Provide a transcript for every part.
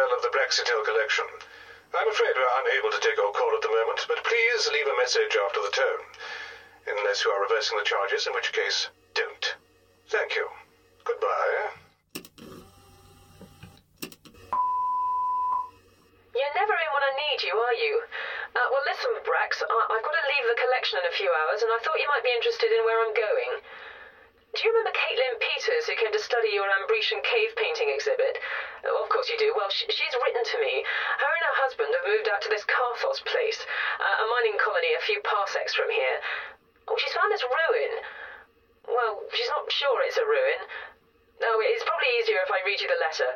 file of the Braxitel collection. I'm afraid we're unable to take your call at the moment, but please leave a message after the tone. Unless you are reversing the charges, in which case, don't. Thank you. Goodbye. You're never in when I need you, are you? Well, listen, Brax, I've got to leave the collection in a few hours, and I thought you might be interested in where I'm going. Do you remember Caitlin Peters, who came to study your Ambretian cave painting exhibit? Oh, of course you do. Well, she's written to me. Her and her husband have moved out to this Karthos place, a mining colony a few parsecs from here. Oh, she's found this ruin. Well, she's not sure it's a ruin. Oh, it's probably easier if I read you the letter.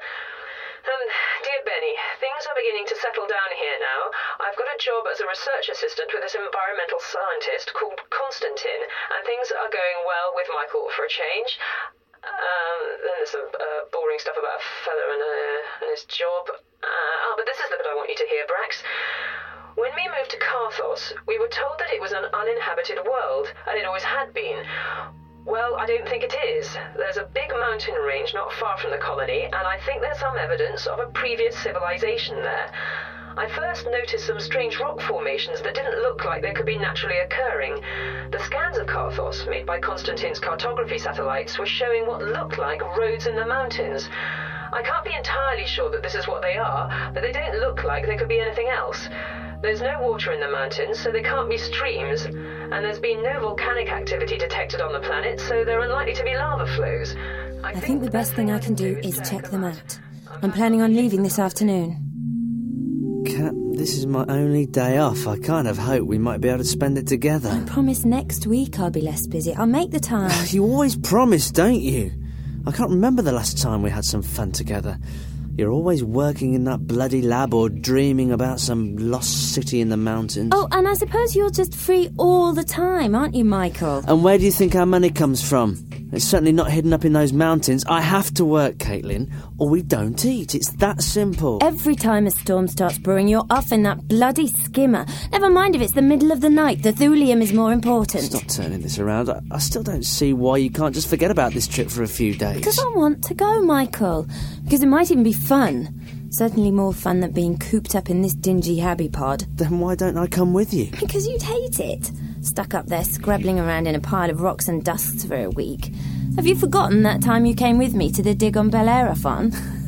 Dear Benny, things are beginning to settle down here now. I've got a job as a research assistant with this environmental scientist called Constantine, and things are going well with Michael for a change. Then there's some boring stuff about a fella and his job. But this is the bit I want you to hear, Brax. When we moved to Karthos, we were told that it was an uninhabited world, and it always had been. Well, I don't think it is. There's a big mountain range not far from the colony, and I think there's some evidence of a previous civilization there. I first noticed some strange rock formations that didn't look like they could be naturally occurring. The scans of Karthos, made by Constantine's cartography satellites, were showing what looked like roads in the mountains. I can't be entirely sure that this is what they are, but they don't look like they could be anything else. There's no water in the mountains, so they can't be streams, and there's been no volcanic activity detected on the planet, so they're unlikely to be lava flows. I think the best thing I can do is check them out. I'm planning on leaving this afternoon. Kat, this is my only day off. I kind of hope we might be able to spend it together. I promise next week I'll be less busy. I'll make the time. You always promise, don't you? I can't remember the last time we had some fun together. You're always working in that bloody lab or dreaming about some lost city in the mountains. Oh, and I suppose you're just free all the time, aren't you, Michael? And where do you think our money comes from? It's certainly not hidden up in those mountains. I have to work, Caitlin, or we don't eat. It's that simple. Every time a storm starts brewing, you're off in that bloody skimmer. Never mind if it's the middle of the night. The thulium is more important. Stop turning this around. I still don't see why you can't just forget about this trip for a few days. Because I want to go, Michael. Because it might even be fun. Certainly more fun than being cooped up in this dingy habby pod. Then why don't I come with you? Because you'd hate it. Stuck up there scrabbling around in a pile of rocks and dust for a week. Have you forgotten that time you came with me to the dig on Bellerophon?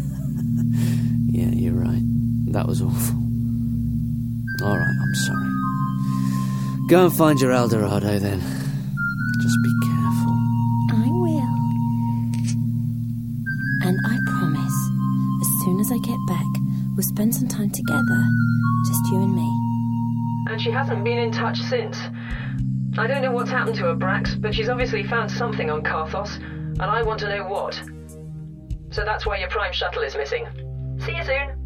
Yeah, you're right. That was awful. All right, I'm sorry. Go and find your El Dorado then. Just be careful. I will. And I promise, as soon as I get back, we'll spend some time together. Just you and me. And she hasn't been in touch since. I don't know what's happened to her, Brax, but she's obviously found something on Karthos, and I want to know what. So that's why your Prime Shuttle is missing. See you soon.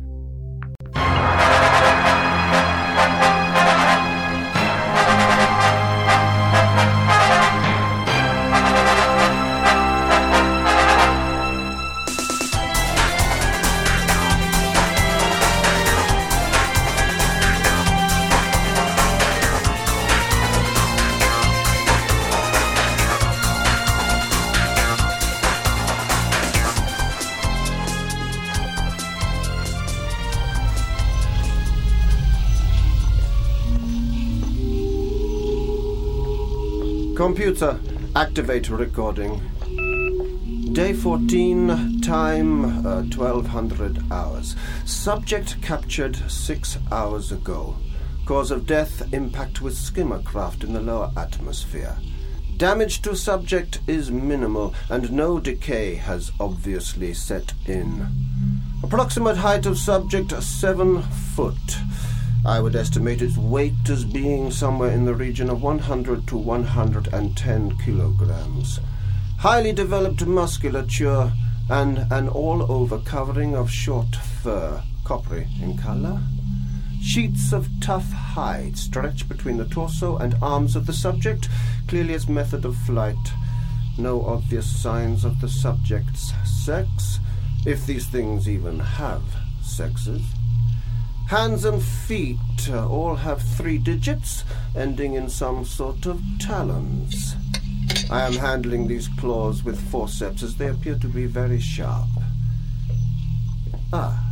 Computer, activate recording. Day 14, time 1200 hours. Subject captured 6 hours ago. Cause of death, impact with skimmer craft in the lower atmosphere. Damage to subject is minimal and no decay has obviously set in. Approximate height of subject 7 foot. I would estimate its weight as being somewhere in the region of 100 to 110 kilograms. Highly developed musculature and an all-over covering of short fur, coppery in color. Sheets of tough hide stretch between the torso and arms of the subject, clearly its method of flight. No obvious signs of the subject's sex, if these things even have sexes. Hands and feet all have 3 digits, ending in some sort of talons. I am handling these claws with forceps as they appear to be very sharp.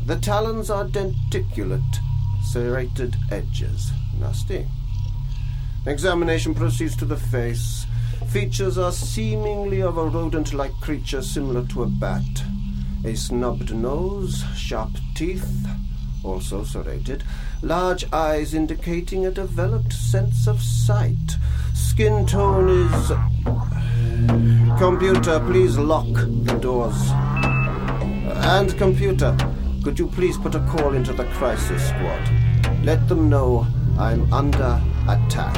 The talons are denticulate, serrated edges. Nasty. Examination proceeds to the face. Features are seemingly of a rodent-like creature similar to a bat. A snubbed nose, sharp teeth, also serrated. Large eyes indicating a developed sense of sight. Skin tone is... Computer, please lock the doors. And computer, could you please put a call into the crisis squad? Let them know I'm under attack.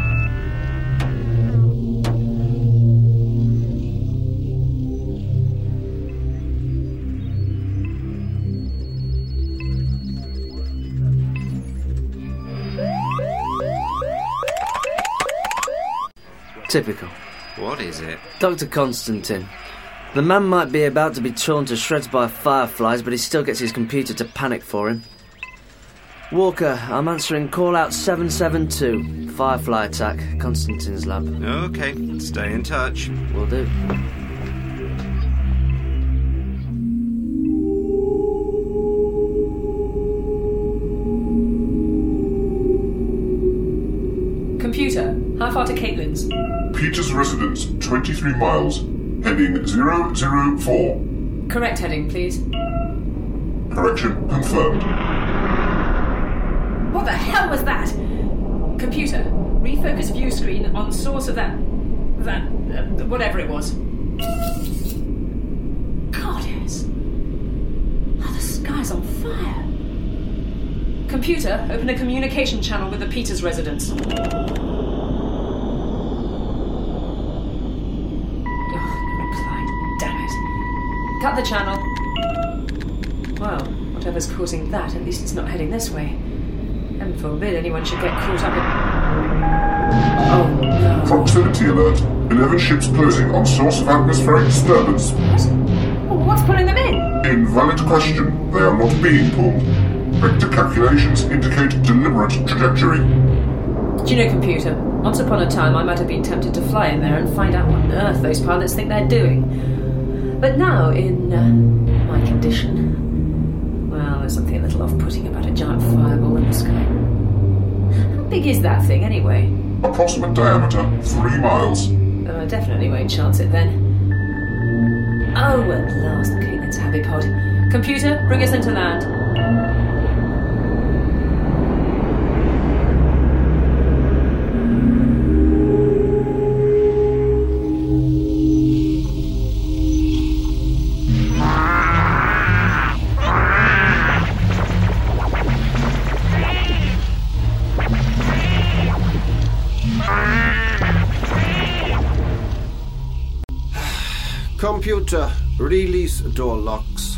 Typical. What is it? Dr. Constantine. The man might be about to be torn to shreds by fireflies, but he still gets his computer to panic for him. Walker, I'm answering call out 772. Firefly attack, Constantine's lab. Okay, stay in touch. Will do. Computer, how far to Caitlin's? Peters residence, 23 miles, heading 004. Correct heading, please. Correction confirmed. What the hell was that? Computer, refocus view screen on source of that whatever it was. Goddess. Oh, the sky's on fire. Computer, open a communication channel with the Peters residence. Oh, no reply. Damn it. Cut the channel. Well, whatever's causing that, at least it's not heading this way. Heaven forbid anyone should get caught up in... Oh, no. Proximity alert. 11 ships closing on source of atmospheric disturbance. What? What's pulling them in? Invalid question. They are not being pulled. Vector calculations indicate deliberate trajectory. Do you know, computer, once upon a time I might have been tempted to fly in there and find out what on earth those pilots think they're doing. But now, in my condition, well, there's something a little off-putting about a giant fireball in the sky. How big is that thing, anyway? Approximate diameter, 3 miles. I definitely won't chance it then. Oh, at last, Caitlin's happy pod. Computer, bring us into land. Computer, release door locks.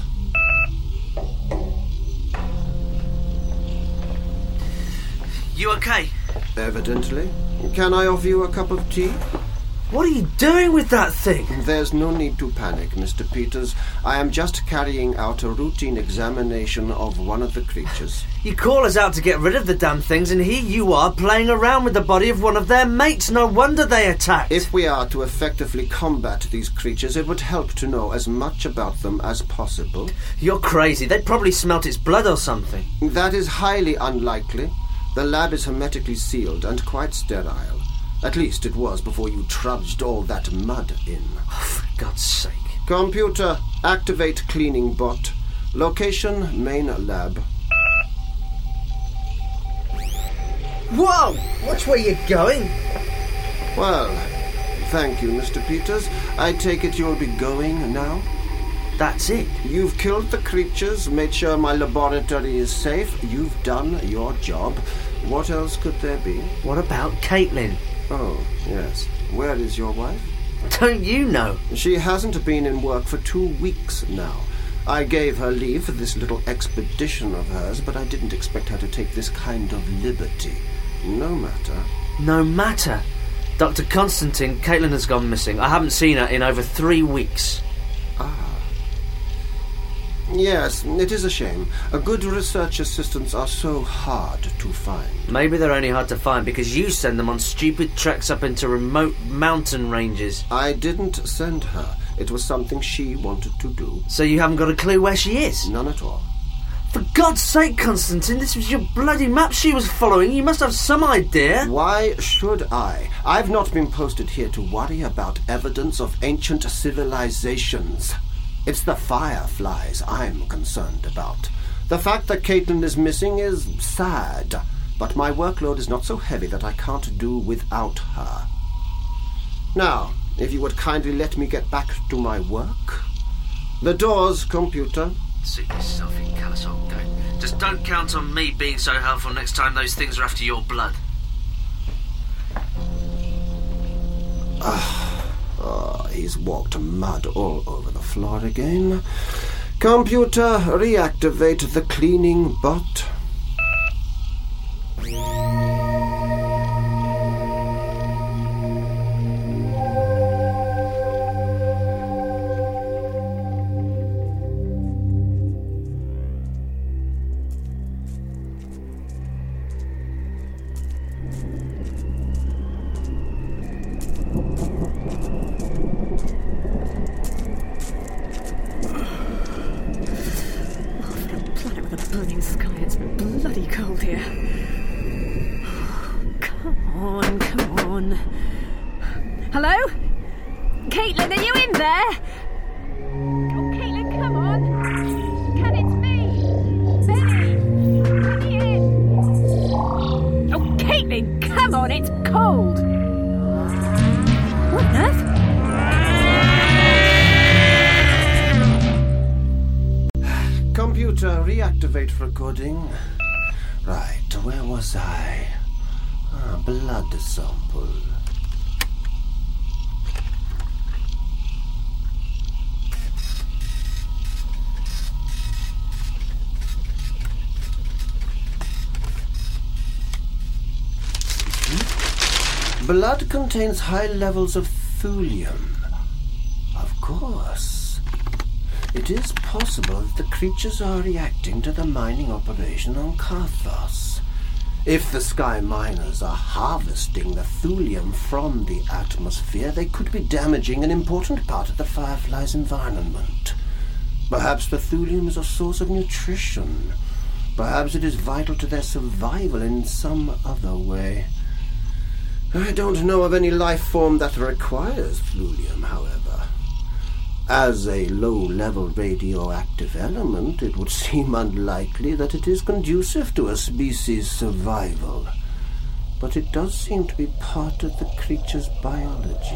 You okay? Evidently. Can I offer you a cup of tea? What are you doing with that thing? There's no need to panic, Mr. Peters. I am just carrying out a routine examination of one of the creatures. You call us out to get rid of the damn things, and here you are playing around with the body of one of their mates. No wonder they attacked. If we are to effectively combat these creatures, it would help to know as much about them as possible. You're crazy. They'd probably smelt its blood or something. That is highly unlikely. The lab is hermetically sealed and quite sterile. At least it was before you trudged all that mud in. Oh, for God's sake. Computer, activate cleaning bot. Location, main lab. Whoa! Watch where you're going. Well, thank you, Mr. Peters. I take it you'll be going now? That's it. You've killed the creatures, made sure my laboratory is safe. You've done your job. What else could there be? What about Caitlin? Oh, yes. Where is your wife? Don't you know? She hasn't been in work for 2 weeks now. I gave her leave for this little expedition of hers, but I didn't expect her to take this kind of liberty. No matter. No matter? Dr. Constantine, Caitlin has gone missing. I haven't seen her in over 3 weeks. Ah. Yes, it is a shame. Good research assistants are so hard to find. Maybe they're only hard to find because you send them on stupid treks up into remote mountain ranges. I didn't send her. It was something she wanted to do. So you haven't got a clue where she is? None at all. For God's sake, Constantine, this was your bloody map she was following. You must have some idea. Why should I? I've not been posted here to worry about evidence of ancient civilizations. It's the fireflies I'm concerned about. The fact that Caitlin is missing is sad, but my workload is not so heavy that I can't do without her. Now, if you would kindly let me get back to my work. The doors, computer. Suit yourself, you callous old goat. Just don't count on me being so helpful next time those things are after your blood. He's walked mud all over the floor again. Computer, reactivate the cleaning bot. Hello? Caitlin, are you in there? Oh, Caitlin, come on. Can it's me? Benny, let me in. Oh, Caitlin, come on, it's cold. What on earth? Computer, reactivate recording. Right, where was I? Blood sample. Blood contains high levels of thulium. Of course. It is possible that the creatures are reacting to the mining operation on Karthos. If the sky miners are harvesting the thulium from the atmosphere, they could be damaging an important part of the firefly's environment. Perhaps the thulium is a source of nutrition. Perhaps it is vital to their survival in some other way. I don't know of any life form that requires thulium, however. As a low-level radioactive element, it would seem unlikely that it is conducive to a species' survival. But it does seem to be part of the creature's biology.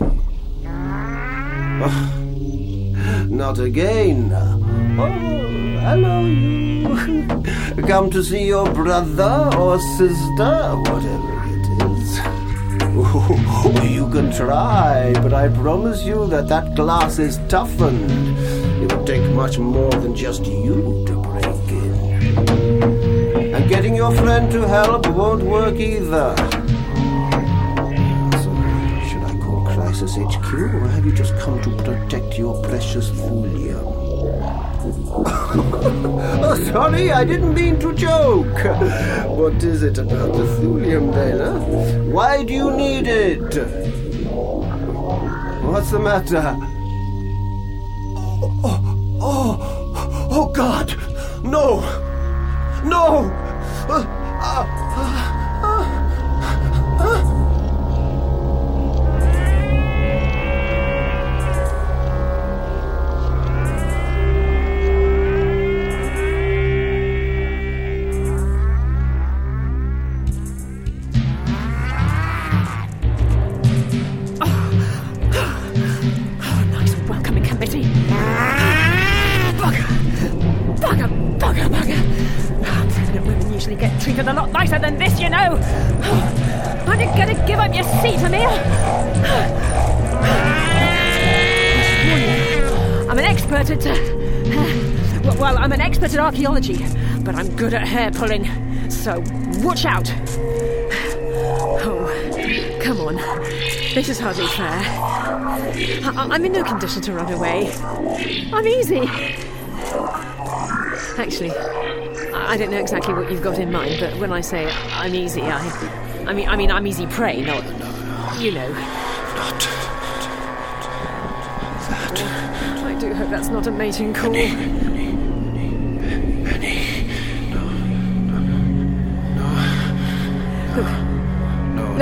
Oh, not again. Oh, hello, you. Come to see your brother or sister, whatever it is. Oh, you can try, but I promise you that glass is toughened. It would take much more than just you to break in. And getting your friend to help won't work either. So, should I call Crisis HQ, or have you just come to protect your precious thulium? Oh, sorry, I didn't mean to joke. What is it about the thulium then, huh? Why do you need it? What's the matter? Oh God! No! No! Get treated a lot nicer than this, you know. Aren't you going to give up your seat, Emil? I'm an expert at... I'm an expert at archaeology, but I'm good at hair pulling. So, watch out. Oh, come on. This is hardly fair. I'm in no condition to run away. I'm easy. Actually, I don't know exactly what you've got in mind, but when I say I'm easy, I mean I'm easy prey, not, you know. Not that. I do hope that's not a mating call. Penny.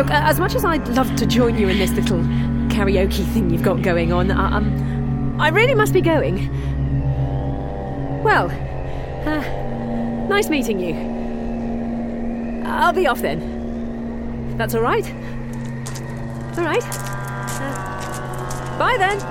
Look, as much as I'd love to join you in this little karaoke thing you've got going on, I really must be going. Well, nice meeting you. I'll be off then. That's all right? All right. Bye then.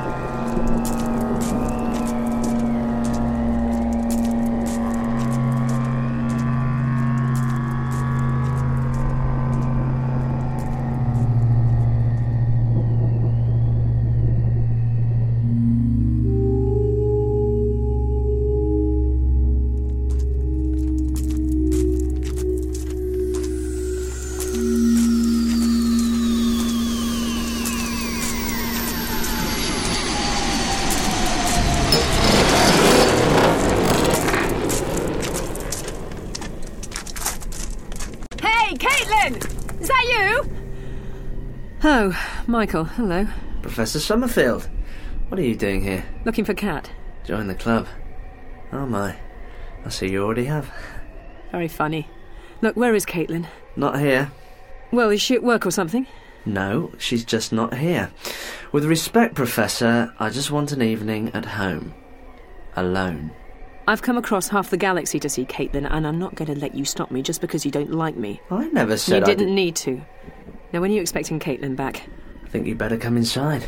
Oh, Michael, hello. Professor Summerfield, what are you doing here? Looking for Kat. Join the club. Oh my, I see you already have. Very funny. Look, where is Caitlin? Not here. Well, is she at work or something? No, she's just not here. With respect, Professor, I just want an evening at home. Alone. I've come across half the galaxy to see Caitlin, and I'm not going to let you stop me just because you don't like me. I never said you didn't need to. Now, when are you expecting Caitlin back? I think you'd better come inside.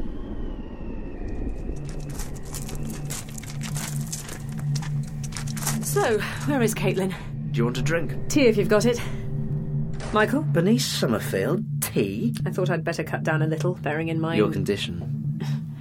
So, where is Caitlin? Do you want a drink? Tea if you've got it. Michael? Bernice Summerfield, tea? I thought I'd better cut down a little, bearing in mind... Your condition.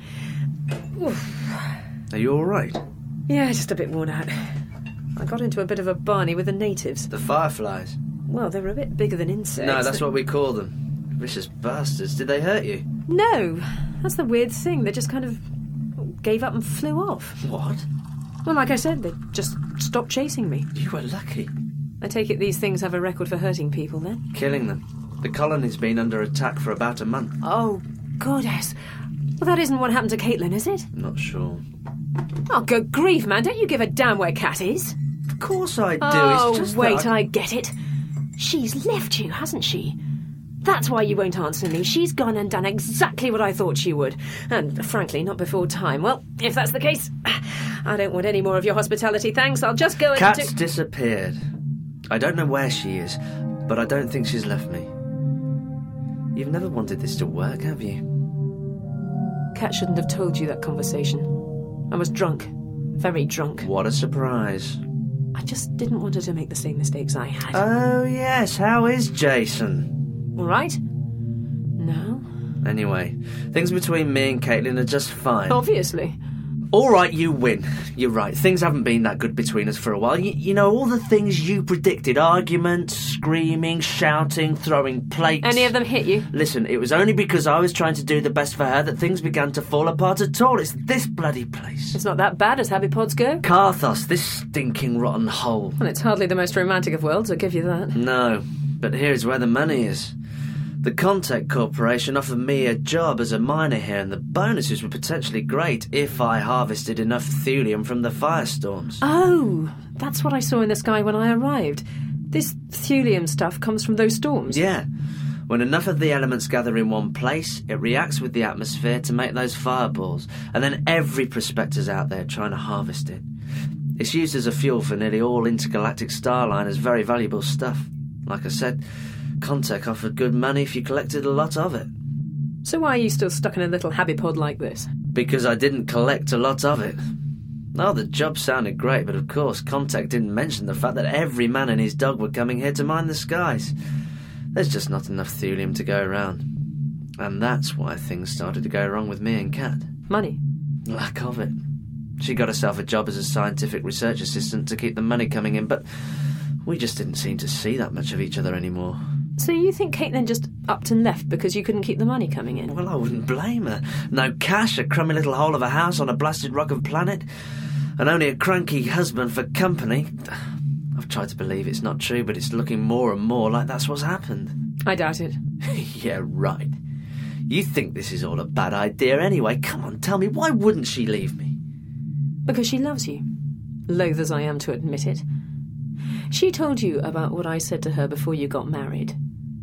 Are you all right? Yeah, just a bit worn out. I got into a bit of a barney with the natives. The fireflies? Well, they were a bit bigger than insects. No, that's what we call them. Vicious bastards. Did they hurt you? No. That's the weird thing. They just kind of gave up and flew off. What? Well, like I said, they just stopped chasing me. You were lucky. I take it these things have a record for hurting people, then? Killing them. The colony's been under attack for about a month. Oh, goddess. Well, that isn't what happened to Caitlin, is it? Not sure. Oh, good grief, man. Don't you give a damn where Kat is? Of course I do. Oh, it's just wait, that I get it. She's left you, hasn't she? That's why you won't answer me. She's gone and done exactly what I thought she would. And, frankly, not before time. Well, if that's the case, I don't want any more of your hospitality, thanks. I'll just go and... Kat's disappeared. I don't know where she is, but I don't think she's left me. You've never wanted this to work, have you? Kat shouldn't have told you that conversation. I was drunk. Very drunk. What a surprise. I just didn't want her to make the same mistakes I had. Oh, yes. How is Jason? All right? No? Anyway, things between me and Caitlin are just fine. Obviously. All right, you win. You're right. Things haven't been that good between us for a while. You know, all the things you predicted. Arguments, screaming, shouting, throwing plates. Any of them hit you? Listen, it was only because I was trying to do the best for her that things began to fall apart at all. It's this bloody place. It's not that bad as happy pods go. Karthos, this stinking rotten hole. Well, it's hardly the most romantic of worlds, I'll give you that. No, but here's where the money is. The Contact Corporation offered me a job as a miner here, and the bonuses were potentially great if I harvested enough thulium from the firestorms. Oh, that's what I saw in the sky when I arrived. This thulium stuff comes from those storms. Yeah. When enough of the elements gather in one place, it reacts with the atmosphere to make those fireballs, and then every prospector's out there trying to harvest it. It's used as a fuel for nearly all intergalactic starliners, very valuable stuff. Like I said, Contact offered good money if you collected a lot of it. So why are you still stuck in a little habipod like this? Because I didn't collect a lot of it. Oh, the job sounded great, but of course Contact didn't mention the fact that every man and his dog were coming here to mine the skies. There's just not enough thulium to go around. And that's why things started to go wrong with me and Kat. Money? Lack of it. She got herself a job as a scientific research assistant to keep the money coming in, but we just didn't seem to see that much of each other anymore. So you think Caitlin just upped and left because you couldn't keep the money coming in? Well, I wouldn't blame her. No cash, a crummy little hole of a house on a blasted rock of planet, and only a cranky husband for company. I've tried to believe it's not true, but it's looking more and more like that's what's happened. I doubt it. Yeah, right. You think this is all a bad idea anyway. Come on, tell me, why wouldn't she leave me? Because she loves you. Loath as I am to admit it. She told you about what I said to her before you got married.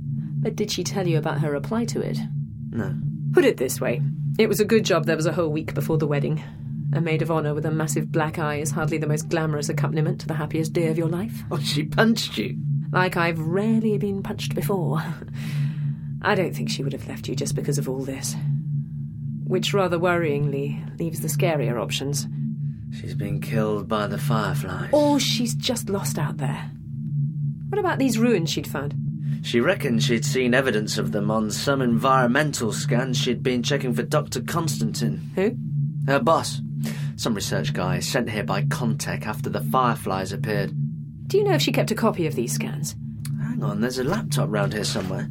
But did she tell you about her reply to it? No. Put it this way. It was a good job there was a whole week before the wedding. A maid of honour with a massive black eye is hardly the most glamorous accompaniment to the happiest day of your life. Oh, she punched you? Like I've rarely been punched before. I don't think she would have left you just because of all this. Which rather worryingly leaves the scarier options. She's been killed by the Fireflies. Or she's just lost out there. What about these ruins she'd found? She reckoned she'd seen evidence of them on some environmental scans she'd been checking for Dr. Constantine. Who? Her boss. Some research guy sent here by Contech after the Fireflies appeared. Do you know if she kept a copy of these scans? Hang on, there's a laptop round here somewhere.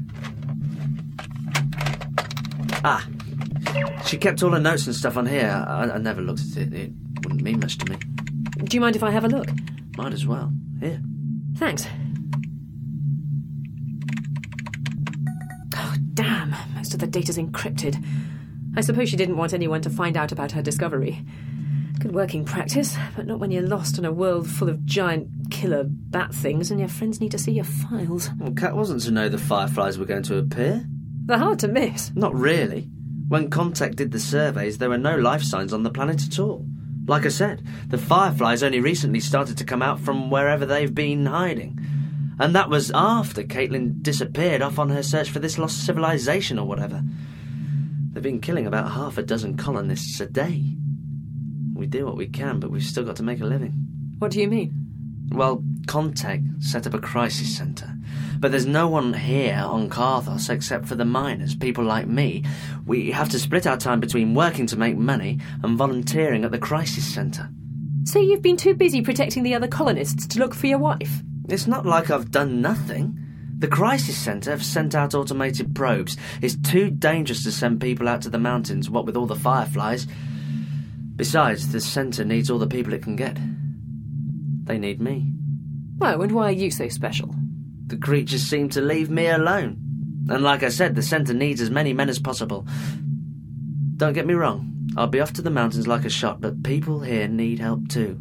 Ah, she kept all her notes and stuff on here. I never looked at it. It wouldn't mean much to me. Do you mind if I have a look? Might as well. Here. Thanks. Oh, damn. Most of the data's encrypted. I suppose she didn't want anyone to find out about her discovery. Good working practice, but not when you're lost in a world full of giant killer bat things and your friends need to see your files. Well, Kat wasn't to know the Fireflies were going to appear. They're hard to miss. Not really. When Contech did the surveys, there were no life signs on the planet at all. Like I said, the Fireflies only recently started to come out from wherever they've been hiding. And that was after Caitlin disappeared off on her search for this lost civilization or whatever. They've been killing about 6 colonists a day. We do what we can, but we've still got to make a living. What do you mean? Well, Contech set up a crisis centre. But there's no one here on Karthos except for the miners, people like me. We have to split our time between working to make money and volunteering at the crisis centre. So you've been too busy protecting the other colonists to look for your wife? It's not like I've done nothing. The crisis centre have sent out automated probes. It's too dangerous to send people out to the mountains, what with all the Fireflies. Besides, the centre needs all the people it can get. They need me. Oh, and why are you so special? The creatures seem to leave me alone. And like I said, the centre needs as many men as possible. Don't get me wrong, I'll be off to the mountains like a shot, but people here need help too.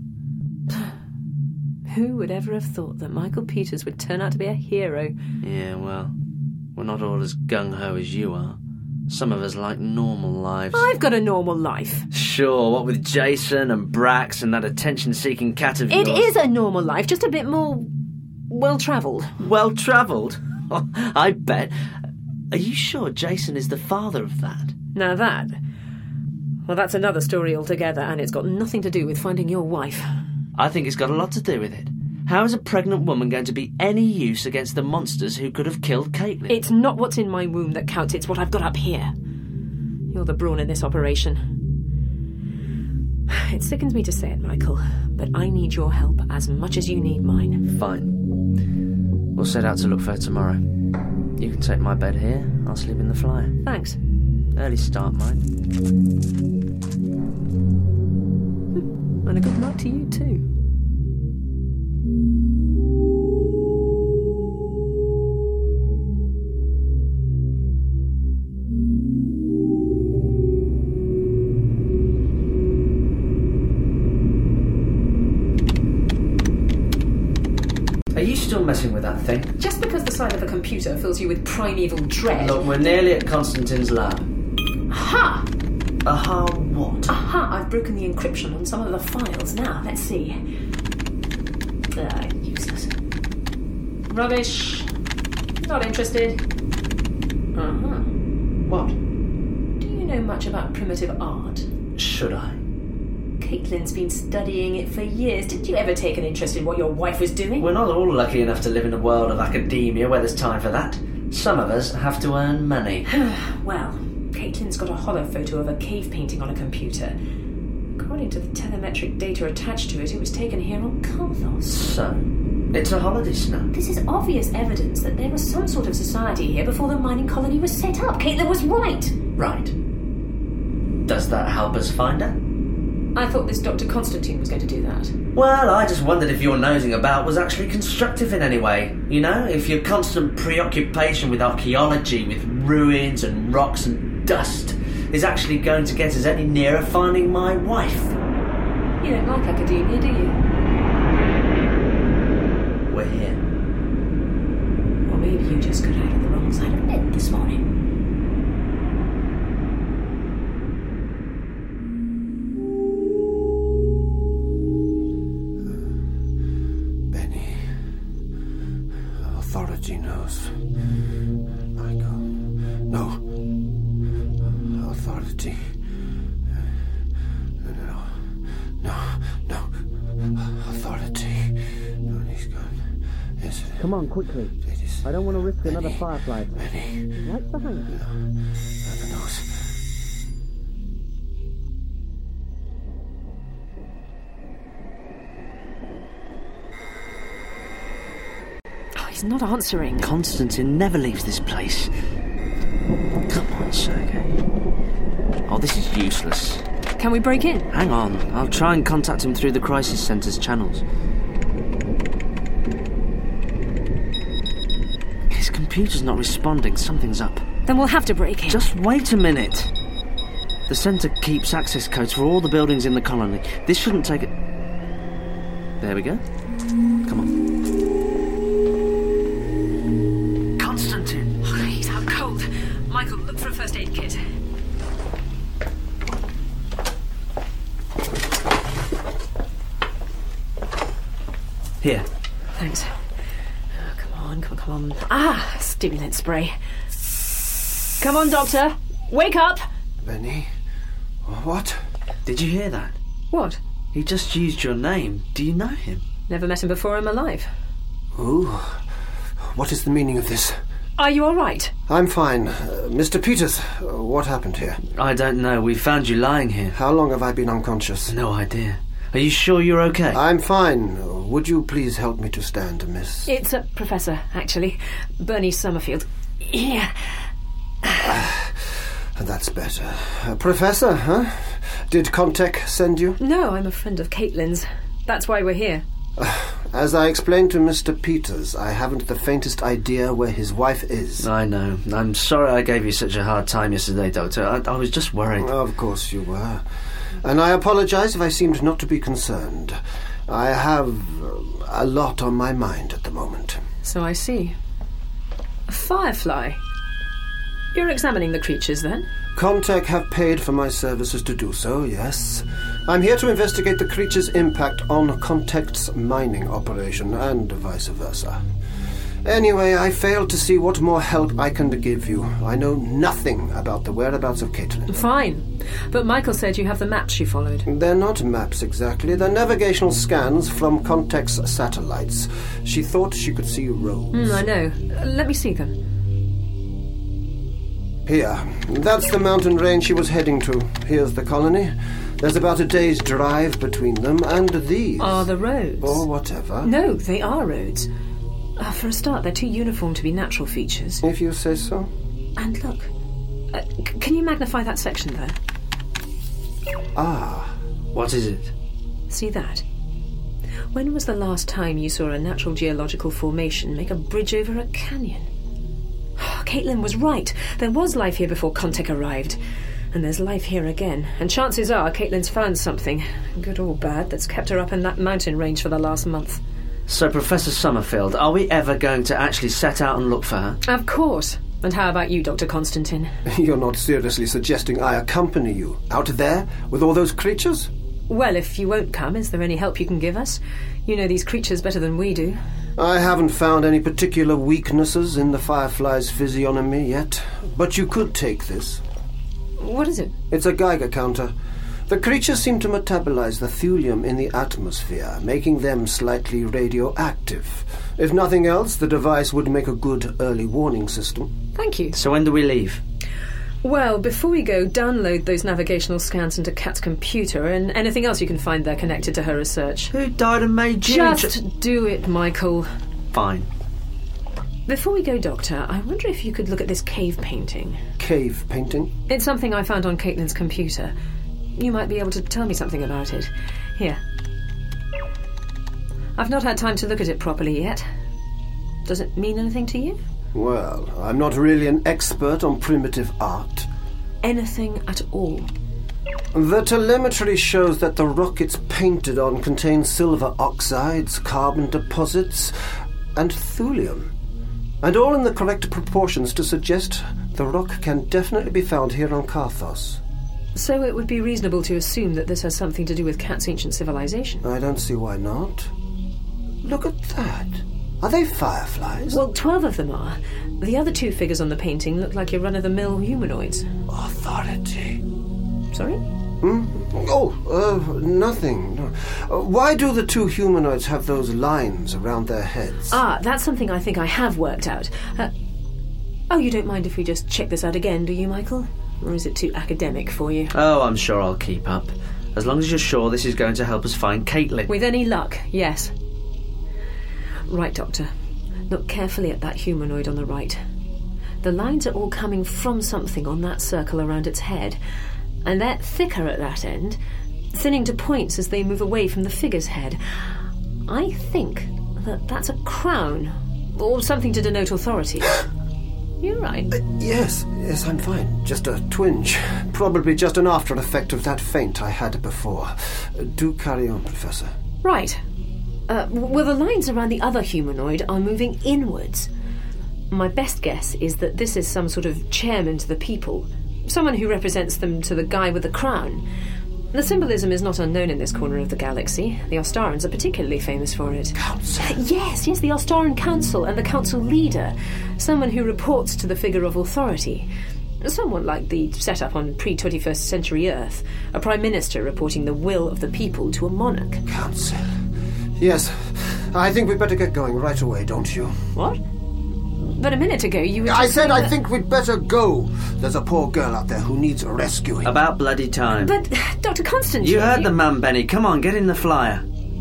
Who would ever have thought that Michael Peters would turn out to be a hero? Yeah, well, we're not all as gung-ho as you are. Some of us like normal lives. I've got a normal life. Sure, what with Jason and Brax and that attention-seeking cat of yours. It is a normal life, just a bit more well-travelled. Well-travelled? Oh, I bet. Are you sure Jason is the father of that? Now that... Well, that's another story altogether, and it's got nothing to do with finding your wife. I think it's got a lot to do with it. How is a pregnant woman going to be any use against the monsters who could have killed Caitlin? It's not what's in my womb that counts, it's what I've got up here. You're the brawn in this operation. It sickens me to say it, Michael, but I need your help as much as you need mine. Fine. We'll set out to look for her tomorrow. You can take my bed here. I'll sleep in the flyer. Thanks. Early start, mine. And a good night to you, too. Are you still messing with that thing? Just because the sight of a computer fills you with primeval dread... Look, we're nearly at Constantine's lab. Aha! Aha what? Aha, I've broken the encryption on some of the files. Now, let's see. Useless. Rubbish. Not interested. Uh-huh. What? Do you know much about primitive art? Should I? Caitlin's been studying it for years. Didn't you ever take an interest in what your wife was doing? We're not all lucky enough to live in a world of academia where there's time for that. Some of us have to earn money. Well, Caitlin's got a hollow photo of a cave painting on a computer. According to the telemetric data attached to it, it was taken here on Karthos. So, it's a holiday snap. This is obvious evidence that there was some sort of society here before the mining colony was set up. Caitlin was right. Right. Does that help us find her? I thought this Dr. Constantine was going to do that. Well, I just wondered if your nosing about was actually constructive in any way. You know, if your constant preoccupation with archaeology, with ruins and rocks and dust, is actually going to get us any nearer finding my wife. You don't like academia, do you? We're here. Or maybe you just got out of the wrong Authority knows. Michael. No. Authority. No. Authority. No, he's gone. Yes. Come on, quickly. I don't want to risk another firefly. Benny. Right behind you. Heaven knows. Oh, he's not answering. Constantine never leaves this place. Come on, Sergei. Oh, this is useless. Can we break in? Hang on. I'll try and contact him through the Crisis Centre's channels. His computer's not responding. Something's up. Then we'll have to break in. Just wait a minute. The centre keeps access codes for all the buildings in the colony. This shouldn't take it... There we go. Come on. Constantine! Oh, he's out cold. Michael, look for a first aid kit. Here. Thanks. Oh, come on. Ah, stimulant spray. Come on, Doctor. Wake up! Benny? What? Did you hear that? What? He just used your name. Do you know him? Never met him before in my life. Who? What is the meaning of this? Are you all right? I'm fine. Mr. Peters, what happened here? I don't know. We found you lying here. How long have I been unconscious? No idea. Are you sure you're okay? I'm fine. Would you please help me to stand, miss? It's a professor, actually. Bernie Summerfield. Yeah. That's better. Professor, huh? Did Contec send you? No, I'm a friend of Caitlin's. That's why we're here. As I explained to Mr. Peters, I haven't the faintest idea where his wife is. I know. I'm sorry I gave you such a hard time yesterday, Doctor. I was just worried. Of course you were. And I apologize if I seemed not to be concerned. I have a lot on my mind at the moment. So I see. A firefly? You're examining the creatures, then? Contec have paid for my services to do so, yes. I'm here to investigate the creature's impact on Contec's mining operation, and vice versa. Anyway, I failed to see what more help I can give you. I know nothing about the whereabouts of Caitlin. Fine. But Michael said you have the maps she followed. They're not maps exactly. They're navigational scans from Contec's satellites. She thought she could see roads. I know. Let me see them. Here. That's the mountain range she was heading to. Here's the colony. There's about a day's drive between them, and these... Are the roads? Or whatever. No, they are roads. For a start, they're too uniform to be natural features. If you say so. And look. Can you magnify that section there? Ah. What is it? See that? When was the last time you saw a natural geological formation make a bridge over a canyon? Caitlin was right. There was life here before Contec arrived. And there's life here again. And chances are Caitlin's found something, good or bad, that's kept her up in that mountain range for the last month. So, Professor Summerfield, are we ever going to actually set out and look for her? Of course. And how about you, Dr. Constantine? You're not seriously suggesting I accompany you out there with all those creatures? Well, if you won't come, is there any help you can give us? You know these creatures better than we do. I haven't found any particular weaknesses in the Firefly's physiognomy yet, but you could take this. What is it? It's a Geiger counter. The creatures seem to metabolize the thulium in the atmosphere, making them slightly radioactive. If nothing else, the device would make a good early warning system. Thank you. So when do we leave? Well, before we go, download those navigational scans into Kat's computer and anything else you can find there connected to her research. Who died and made you? Just do it, Michael. Fine. Before we go, Doctor, I wonder if you could look at this cave painting. Cave painting? It's something I found on Caitlin's computer. You might be able to tell me something about it. Here. I've not had time to look at it properly yet. Does it mean anything to you? Well, I'm not really an expert on primitive art. Anything at all? The telemetry shows that the rock it's painted on contains silver oxides, carbon deposits, and thulium. And all in the correct proportions to suggest the rock can definitely be found here on Karthos. So it would be reasonable to assume that this has something to do with Kat's ancient civilization? I don't see why not. Look at that. Are they fireflies? Well, 12 of them are. The other 2 figures on the painting look like your run-of-the-mill humanoids. Authority. Sorry? Nothing. No. Why do the 2 humanoids have those lines around their heads? That's something I think I have worked out. You don't mind if we just check this out again, do you, Michael? Or is it too academic for you? Oh, I'm sure I'll keep up. As long as you're sure this is going to help us find Caitlin. With any luck, yes. Right, Doctor. Look carefully at that humanoid on the right. The lines are all coming from something on that circle around its head, and they're thicker at that end, thinning to points as they move away from the figure's head. I think that's a crown, or something to denote authority. You're right. Yes, I'm fine. Just a twinge. Probably just an after effect of that faint I had before. Do carry on, Professor. Right. Well, the lines around the other humanoid are moving inwards. My best guess is that this is some sort of chairman to the people, someone who represents them to the guy with the crown. The symbolism is not unknown in this corner of the galaxy. The Ostarans are particularly famous for it. Council? Yes, the Ostaran Council and the Council leader. Someone who reports to the figure of authority. Somewhat like the setup on pre-21st century Earth. A prime minister reporting the will of the people to a monarch. Council. Yes, I think we'd better get going right away, don't you? What? But a minute ago you were just I said I saying think we'd better go. There's a poor girl out there who needs rescuing. About bloody time. But, Dr. Constantine... You heard the man, Benny. Come on, get in the flyer.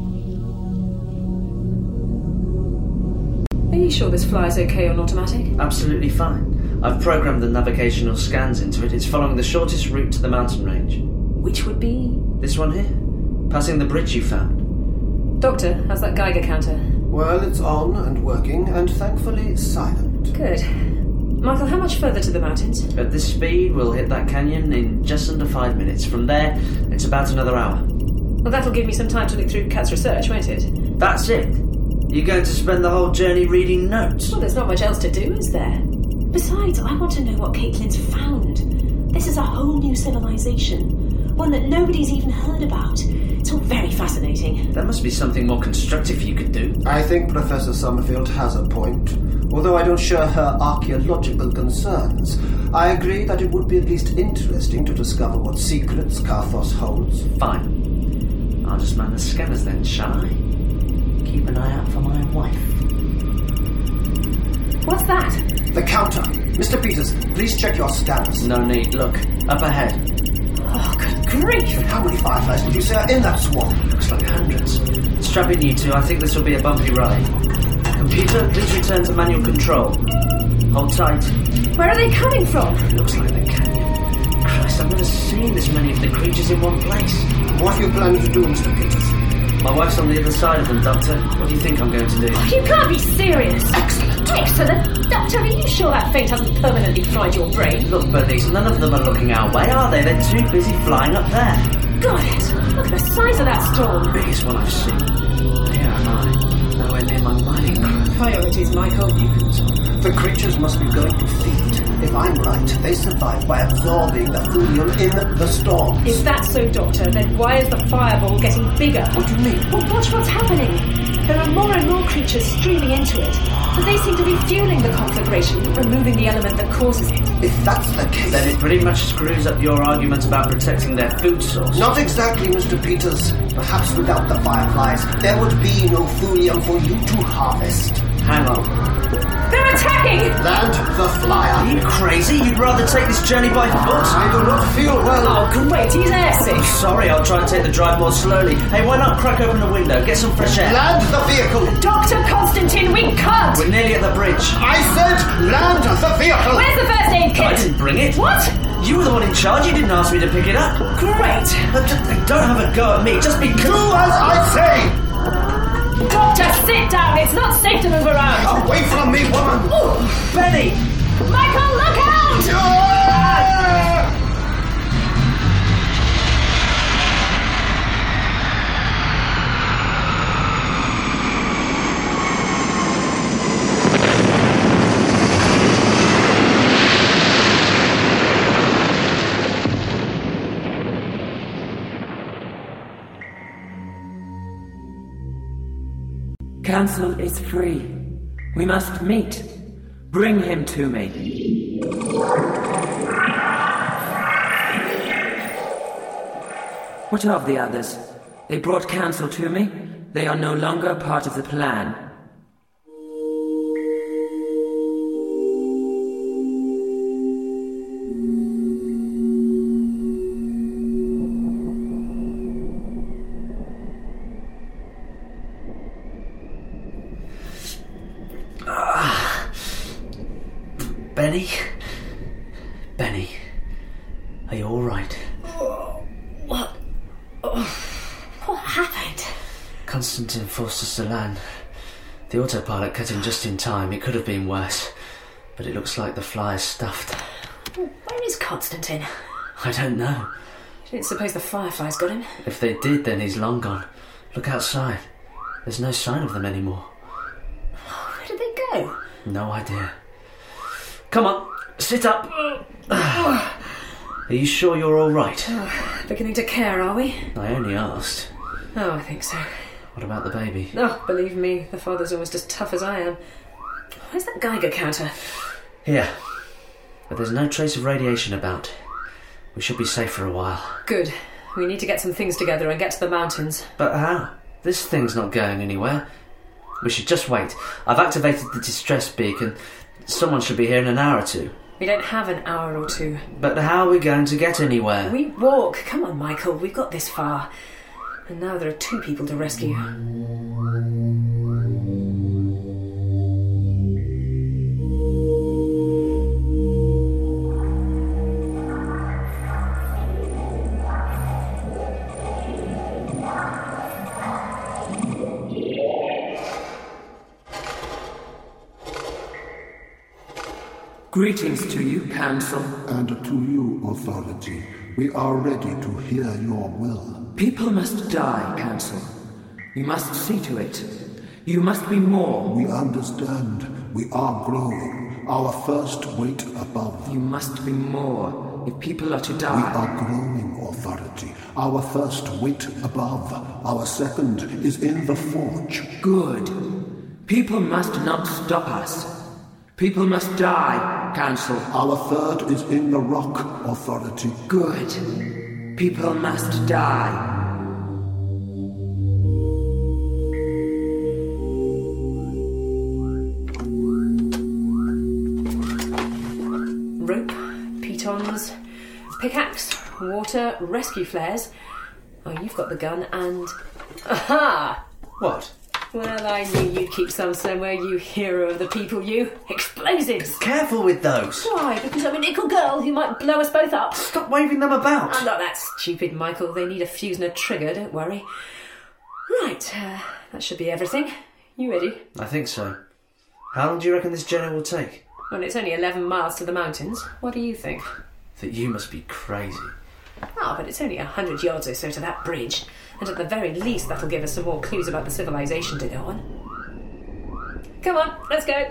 Are you sure this flyer's okay on automatic? Absolutely fine. I've programmed the navigational scans into it. It's following the shortest route to the mountain range. Which would be? This one here. Passing the bridge you found. Doctor, how's that Geiger counter? Well, it's on and working, and thankfully silent. Good. Michael, how much further to the mountains? At this speed, we'll hit that canyon in just under 5 minutes. From there, it's about another hour. Well, that'll give me some time to look through Kat's research, won't it? That's it? You're going to spend the whole journey reading notes? Well, there's not much else to do, is there? Besides, I want to know what Caitlin's found. This is a whole new civilization. One that nobody's even heard about. It's all very fascinating. There must be something more constructive you could do. I think Professor Summerfield has a point. Although I don't share her archaeological concerns, I agree that it would be at least interesting to discover what secrets Karthos holds. Fine. I'll just man the scanners then, shall I? Keep an eye out for my wife. What's that? The counter. Mr. Peters, please check your scans. No need. Look, up ahead. Oh, good grief! How many fireflies did you say are in that swarm? Looks like hundreds. Strap in, you two. I think this will be a bumpy ride. Computer, please return to manual control. Hold tight. Where are they coming from? Looks like the canyon. Christ, I've never seen this many of the creatures in one place. What are you planning to do, Mr. Peters? My wife's on the other side of them, Doctor. What do you think I'm going to do? You can't be serious! Excellent! Doctor, are you sure that feint hasn't permanently fried your brain? Look, Bernice, none of them are looking our way, are they? They're too busy flying up there. Got it! Look at the size of that storm! Biggest one I've seen. Here am I. Nowhere near my mining crew. Priorities, Michael. The creatures must be going to feed. If I'm right, they survived by absorbing the thulium in the storms. If that's so, Doctor, then why is the fireball getting bigger? What do you mean? Well, watch what's happening. There are more and more creatures streaming into it, but they seem to be fueling the conflagration, removing the element that causes it. If that's the case... Then it pretty much screws up your argument about protecting their food source. Not exactly, Mr. Peters. Perhaps without the fireflies, there would be no thulium for you to harvest. Hang on. They're attacking! Land the flyer. Are you crazy? You'd rather take this journey by foot? I do not feel well. Oh, great, he's airsick. Sorry, I'll try and take the drive more slowly. Hey, why not crack open a window, get some fresh air? Land the vehicle. Dr. Constantine, we can't! We're nearly at the bridge. I said land the vehicle. Where's the first aid kit? I didn't bring it. What? You were the one in charge. You didn't ask me to pick it up. Great. But don't have a go at me. Just be... Do as I say. Doctor, sit down. It's not safe to move around. Away from me, woman. Ooh. Benny! Michael, look out! Council is free. We must meet. Bring him to me. What of the others? They brought counsel to me. They are no longer part of the plan. Benny? Benny, are you alright? What? What happened? Constantine forced us to land. The autopilot cut in just in time. It could have been worse. But it looks like the fly is stuffed. Where is Constantine? I don't know. You didn't suppose the Fireflies got him? If they did, then he's long gone. Look outside. There's no sign of them anymore. Where did they go? No idea. Come on, sit up. Are you sure you're all right? Beginning to care, are we? I only asked. Oh, I think so. What about the baby? Oh, believe me, the father's almost as tough as I am. Where's that Geiger counter? Here. But there's no trace of radiation about. We should be safe for a while. Good. We need to get some things together and get to the mountains. But how? This thing's not going anywhere. We should just wait. I've activated the distress beacon. Someone should be here in an hour or two. We don't have an hour or two. But how are we going to get anywhere? We walk. Come on, Michael. We've got this far. And now there are 2 people to rescue. Greetings to you, Council. And to you, Authority. We are ready to hear your will. People must die, Council. You must see to it. You must be more. We understand. We are growing. Our first weight above. You must be more. If people are to die. We are growing, Authority. Our first weight above. Our second is in the forge. Good. People must not stop us. People must die, Council. Our third is in the rock, Authority. Good. People must die. Rope, pitons, pickaxe, water, rescue flares. Oh, you've got the gun and... Aha! What? Well, I knew you'd keep some somewhere, you hero of the people, you. Explosives! Careful with those! Why? Because I'm a nickel girl who might blow us both up? Stop waving them about! I'm not that stupid, Michael. They need a fuse and a trigger, don't worry. Right, that should be everything. You ready? I think so. How long do you reckon this journey will take? Well, it's only 11 miles to the mountains. What do you think? That you must be crazy. Oh, but it's only 100 yards or so to that bridge. And at the very least, that'll give us some more clues about the civilization to go on. Come on, let's go.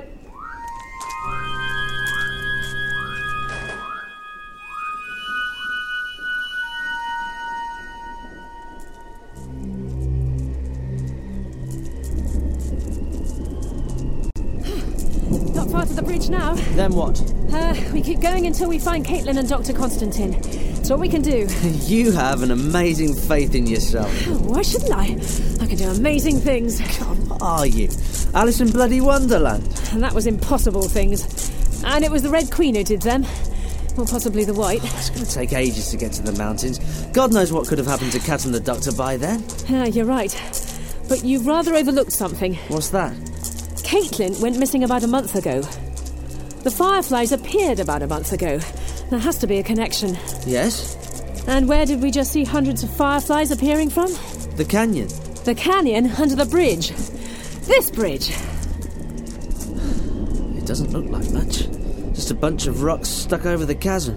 Not far to the bridge now. Then what? We keep going until we find Caitlin and Dr. Constantine. It's what we can do. You have an amazing faith in yourself. Why shouldn't I? I can do amazing things. God, what are you? Alice in bloody Wonderland? And that was impossible things. And it was the Red Queen who did them. Or possibly the White. It's going to take ages to get to the mountains. God knows what could have happened to Cat and the Doctor by then. You're right. But you've rather overlooked something. What's that? Caitlin went missing about a month ago. The Fireflies appeared about a month ago. There has to be a connection. Yes? And where did we just see hundreds of Fireflies appearing from? The canyon. The canyon under the bridge. This bridge. It doesn't look like much. Just a bunch of rocks stuck over the chasm.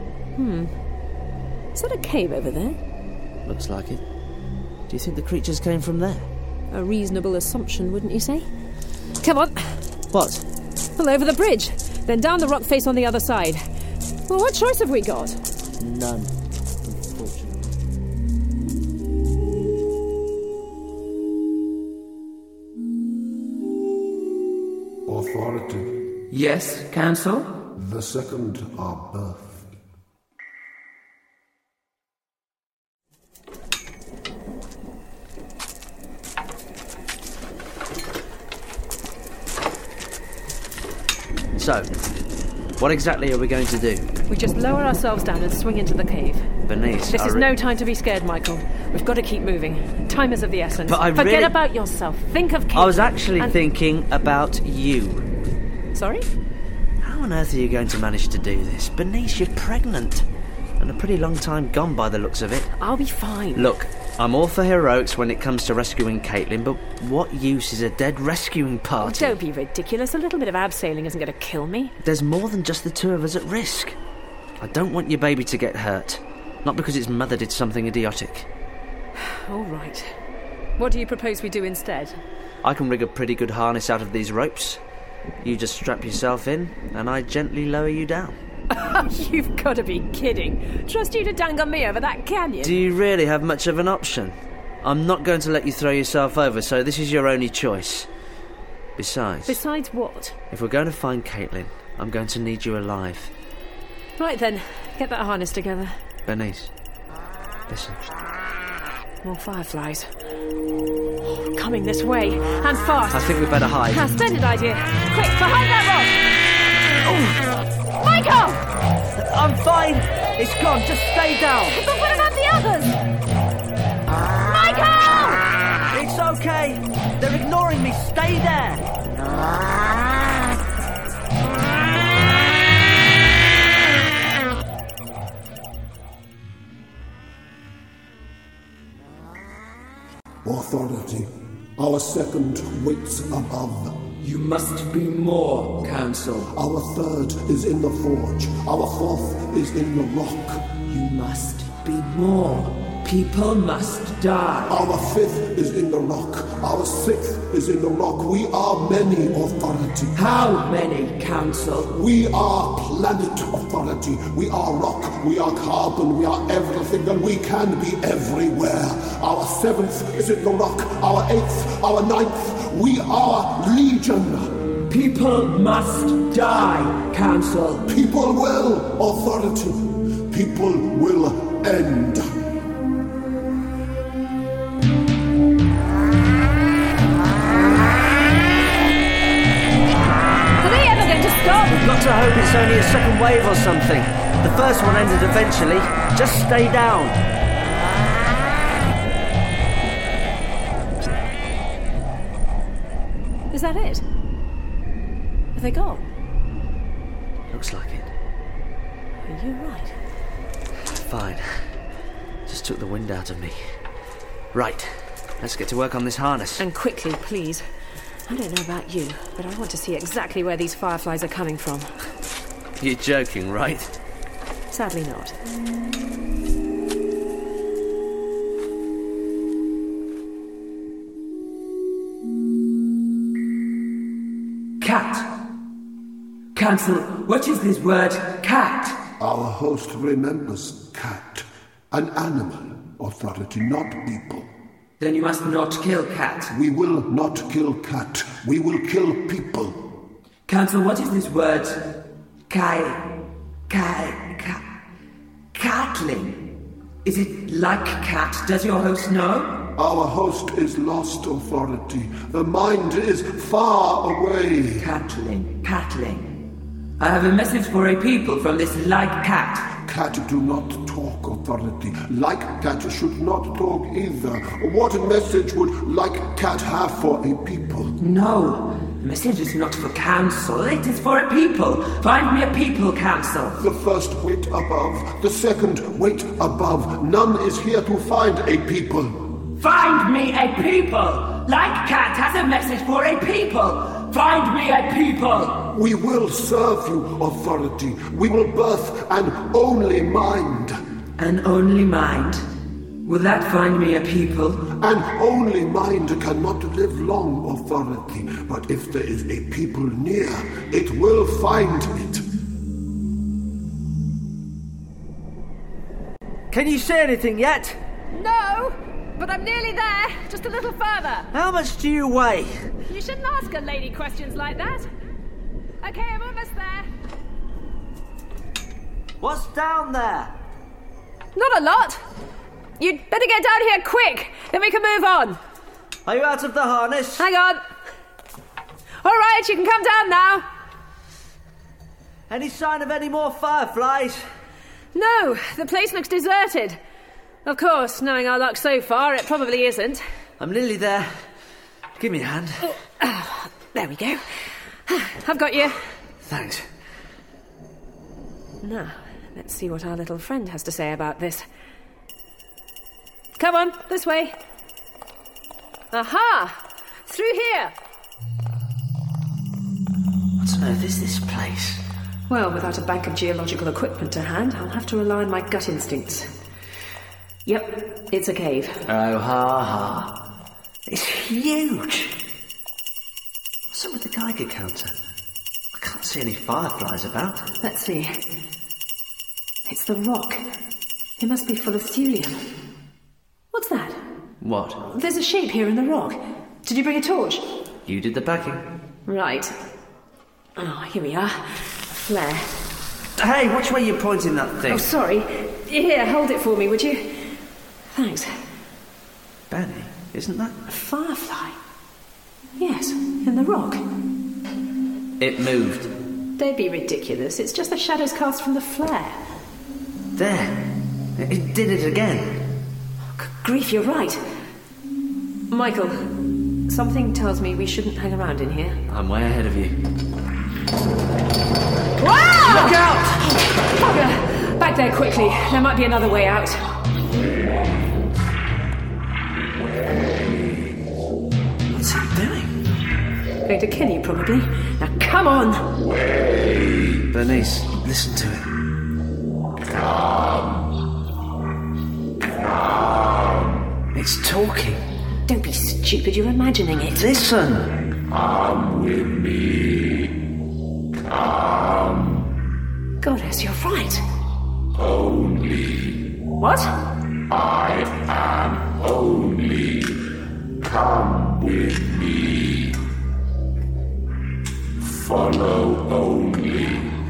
Is that a cave over there? Looks like it. Do you think the creatures came from there? A reasonable assumption, wouldn't you say? Come on. What? Well, over the bridge. Then down the rock face on the other side. Well, what choice have we got? None, unfortunately. Authority. Yes, Council? The second are birthed. So, what exactly are we going to do? We just lower ourselves down and swing into the cave. Bernice, This is no time to be scared, Michael. We've got to keep moving. Time is of the essence. But Forget about yourself. Think of Kate. I was actually thinking about you. Sorry? How on earth are you going to manage to do this? Bernice, you're pregnant. And a pretty long time gone by the looks of it. I'll be fine. Look, I'm all for heroics when it comes to rescuing Caitlin, but what use is a dead rescuing party? Don't be ridiculous. A little bit of abseiling isn't going to kill me. There's more than just the two of us at risk. I don't want your baby to get hurt. Not because its mother did something idiotic. All right. What do you propose we do instead? I can rig a pretty good harness out of these ropes. You just strap yourself in, and I gently lower you down. You've got to be kidding. Trust you to dangle me over that canyon? Do you really have much of an option? I'm not going to let you throw yourself over, so this is your only choice. Besides... Besides what? If we're going to find Caitlin, I'm going to need you alive. Right then, get that harness together. Bernice, listen. More fireflies. Oh, coming this way, and fast. I think we better hide. Splendid idea. Quick, behind that rock! Oh. Michael! I'm fine. It's gone. Just stay down. But what about the others? Michael! It's okay. They're ignoring me. Stay there. Authority. Our second waits above. You must be more, Council. Our third is in the forge. Our fourth is in the rock. You must be more. People must die. Our fifth is in the rock. Our sixth is in the rock. We are many, Authority. How many, Council? We are planet Authority. We are rock. We are carbon. We are everything, and we can be everywhere. Our seventh is in the rock. Our eighth, our ninth. We are Legion. People must die, Council. People will, Authority. People will end. We've got to hope it's only a second wave or something. The first one ended eventually. Just stay down. Is that it? Have they gone? Looks like it. Are you right? Fine. Just took the wind out of me. Right. Let's get to work on this harness. And quickly, please. I don't know about you, but I want to see exactly where these fireflies are coming from. You're joking, right? Sadly not. Cat. Council, what is this word, cat? Our host remembers cat. An animal, Authority, not people. Then you must not kill cat. We will not kill cat. We will kill people. Council, what is this word? Catling. Is it like cat? Does your host know? Our host is lost, Authority. The mind is far away. Catling. I have a message for a people from this like cat. Cat do not talk, Authority. Like cat should not talk either. What message would like cat have for a people? No, the message is not for council. It is for a people. Find me a people, council. The first wait above. The second wait above. None is here to find a people. Find me a people. Like cat has a message for a people. Find me a people! We will serve you, Authority. We will birth an only mind. An only mind? Will that find me a people? An only mind cannot live long, Authority. But if there is a people near, it will find it. Can you say anything yet? No! But I'm nearly there. Just a little further. How much do you weigh? You shouldn't ask a lady questions like that. Okay, I'm almost there. What's down there? Not a lot. You'd better get down here quick, then we can move on. Are you out of the harness? Hang on. All right, you can come down now. Any sign of any more fireflies? No, the place looks deserted. Of course, knowing our luck so far, it probably isn't. I'm nearly there. Give me a hand. There we go. I've got you. Thanks. Now, let's see what our little friend has to say about this. Come on, this way. Aha! Through here. What on earth is this place? Well, without a bank of geological equipment to hand, I'll have to rely on my gut instincts. Yep, it's a cave. Oh, ha ha. It's huge. What's up with the Geiger counter? I can't see any fireflies about. Let's see. It's the rock. It must be full of thulium. What's that? What? There's a shape here in the rock. Did you bring a torch? You did the packing. Right. Oh, here we are. Flare. Hey, which way are you pointing that thing? Oh, sorry. Here, hold it for me, would you? Thanks. Benny, isn't that... A firefly? Yes, in the rock. It moved. Don't be ridiculous. It's just the shadows cast from the flare. There. It did it again. Grief, you're right. Michael, something tells me we shouldn't hang around in here. I'm way ahead of you. Wow! Look out! Bugger! Back there quickly. There might be another way out. What's he doing? Going to kill you, probably. Now, come on! Bernice, listen to it. It's talking. Don't be stupid, you're imagining it. Listen! Come with me. Come. Goddess, you're right. Only. What? I am only. Come with me. Follow only.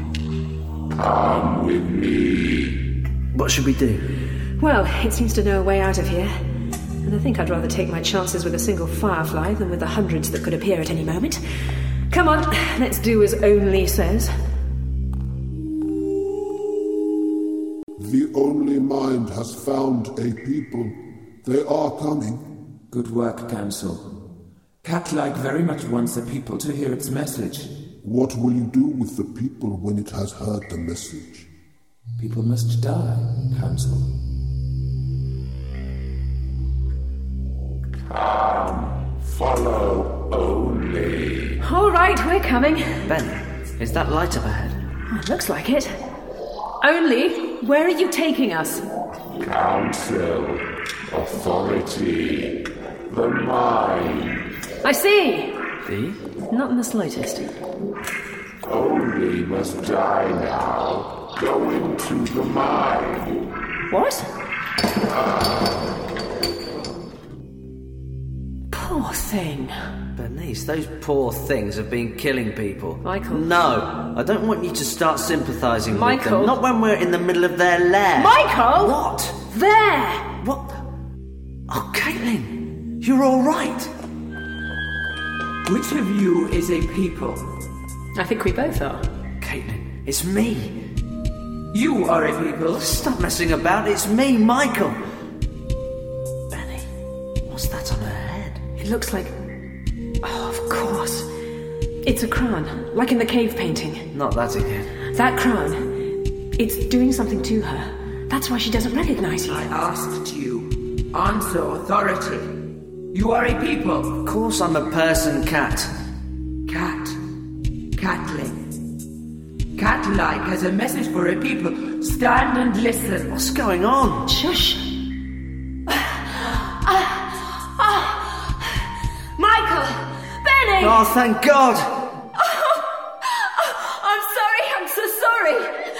Come with me. What should we do? Well, it seems to know a way out of here. And I think I'd rather take my chances with a single firefly than with the hundreds that could appear at any moment. Come on, let's do as Only says. The Only Mind has found a people. They are coming. Good work, Council. Cat-like very much wants the people to hear its message. What will you do with the people when it has heard the message? People must die, Council. Come, follow only. All right, we're coming. Ben, is that light up ahead? Oh, looks like it. Only, where are you taking us? Council, authority, the mind. I see. See? Not in the slightest. Only must die now. Go into the mind. What? Poor thing. Bernice, those poor things have been killing people. Michael. No, I don't want you to start sympathising with Michael. them. Not when we're in the middle of their lair. Michael! What? There! What? Oh, Caitlin, you're all right. Which of you is a people? I think we both are. Caitlin, it's me. You are a people. Stop messing about, it's me, Michael. Benny, what's that on her head? It looks like... Oh, of course. It's a crown, like in the cave painting. Not that again. That crown, it's doing something to her. That's why she doesn't recognize you. I asked you. Answer, authority. You are a people. Of course I'm a person, cat. Cat. Catling. Cat-like has a message for a people. Stand and listen. What's going on? Shush. Michael! Benny! Oh, thank God! I'm sorry, I'm so sorry.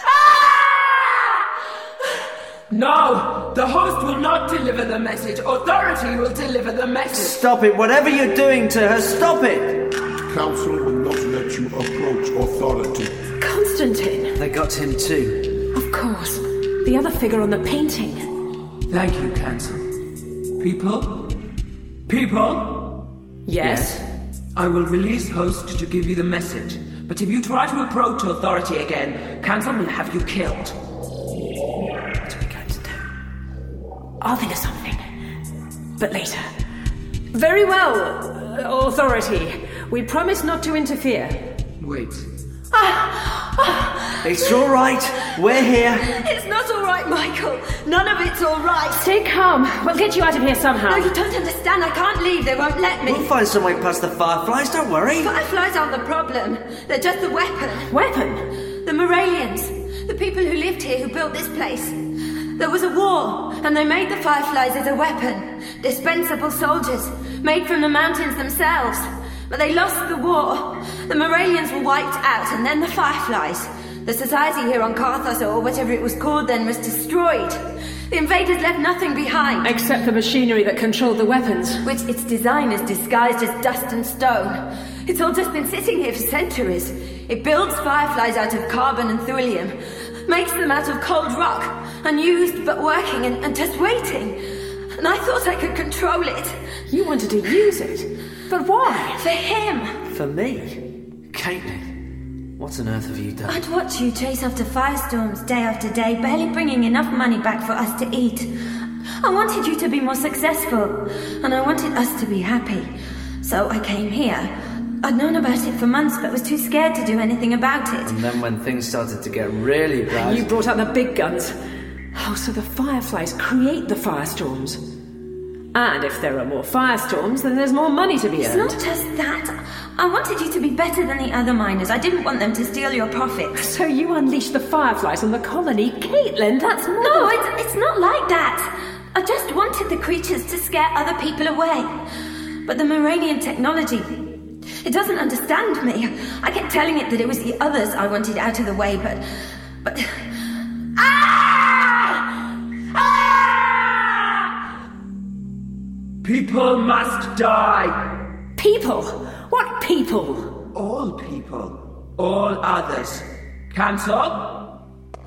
No! The host will not deliver the message. Authority will deliver the message. Stop it, whatever you're doing to her, stop it! Council will not let you approach authority. Constantine! They got him too. Of course. The other figure on the painting. Thank you, Council. People? People? Yes? I will release Host to give you the message. But if you try to approach authority again, Council will have you killed. What are we going to do? I'll think of something. But later. Very well, Authority. We promise not to interfere. Wait. It's all right. We're here. It's not all right, Michael. None of it's all right. Stay calm. We'll get you out of here somehow. No, you don't understand. I can't leave. They won't let me. We'll find some way past the fireflies, don't worry. Fireflies aren't the problem. They're just the weapon. Weapon? The Moralians. The people who lived here, who built this place. There was a war, and they made the fireflies as a weapon. Dispensable soldiers, made from the mountains themselves. But they lost the war. The Moralians were wiped out, and then the fireflies. The society here on Carthos, or whatever it was called then, was destroyed. The invaders left nothing behind. Except the machinery that controlled the weapons. Which its design is disguised as dust and stone. It's all just been sitting here for centuries. It builds fireflies out of carbon and thulium, makes them out of cold rock, unused but working and just waiting. And I thought I could control it. You wanted to use it? But why? For him. For me? Caitlin, what on earth have you done? I'd watch you chase after firestorms day after day, barely bringing enough money back for us to eat. I wanted you to be more successful, and I wanted us to be happy. So I came here. I'd known about it for months, but was too scared to do anything about it. And then when things started to get really bad... You brought out the big guns. Oh, so the fireflies create the firestorms. And if there are more firestorms, then there's more money to be earned. It's not just that. I wanted you to be better than the other miners. I didn't want them to steal your profits. So you unleashed the fireflies on the colony? Caitlin, that's more... No, it's not like that. I just wanted the creatures to scare other people away. But the Moranian technology, it doesn't understand me. I kept telling it that it was the others I wanted out of the way, but... People must die! People? What people? All people. All others. Council?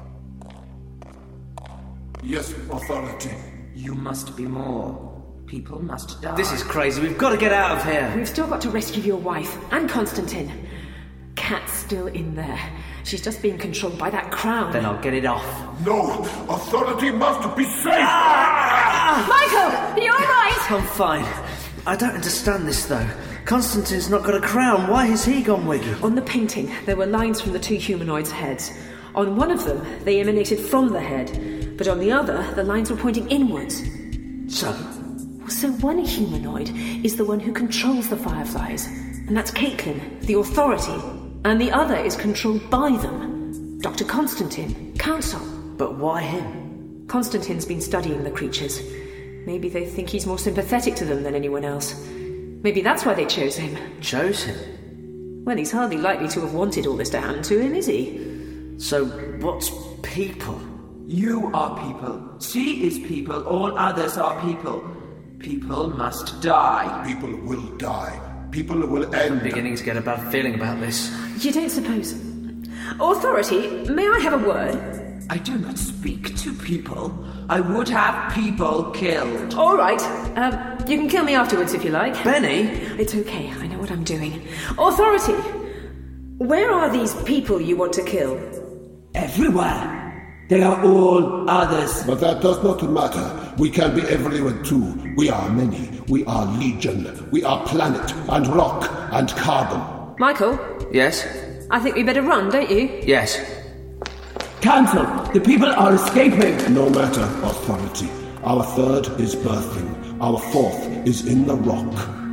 Yes, Authority. You must be more. People must die. This is crazy. We've got to get out of here. We've still got to rescue your wife and Constantine. Kat's still in there. She's just being controlled by that crown. Then I'll get it off. No! Authority must be safe! Michael! You're right! I'm fine. I don't understand this, though. Constantine's not got a crown. Why has he gone wiggy? On the painting, there were lines from the two humanoids' heads. On one of them, they emanated from the head. But on the other, the lines were pointing inwards. So one humanoid is the one who controls the fireflies. And that's Caitlin, the authority. And the other is controlled by them. Dr. Constantine, Council. But why him? Constantine's been studying the creatures. Maybe they think he's more sympathetic to them than anyone else. Maybe that's why they chose him. Chose him? Well, he's hardly likely to have wanted all this to happen to him, is he? So, what's people? You are people. She is people. All others are people. People must die. People will die. People will end. I'm beginning to get a bad feeling about this. You don't suppose... Authority, may I have a word? I do not speak to people. I would have people killed. All right. You can kill me afterwards if you like. Benny? It's okay. I know what I'm doing. Authority, where are these people you want to kill? Everywhere. They are all others. But that does not matter. We can be everywhere too. We are many. We are legion. We are planet and rock and carbon. Michael? Yes? I think we better run, don't you? Yes. Council, the people are escaping. No matter, Authority. Our third is birthing. Our fourth is in the rock.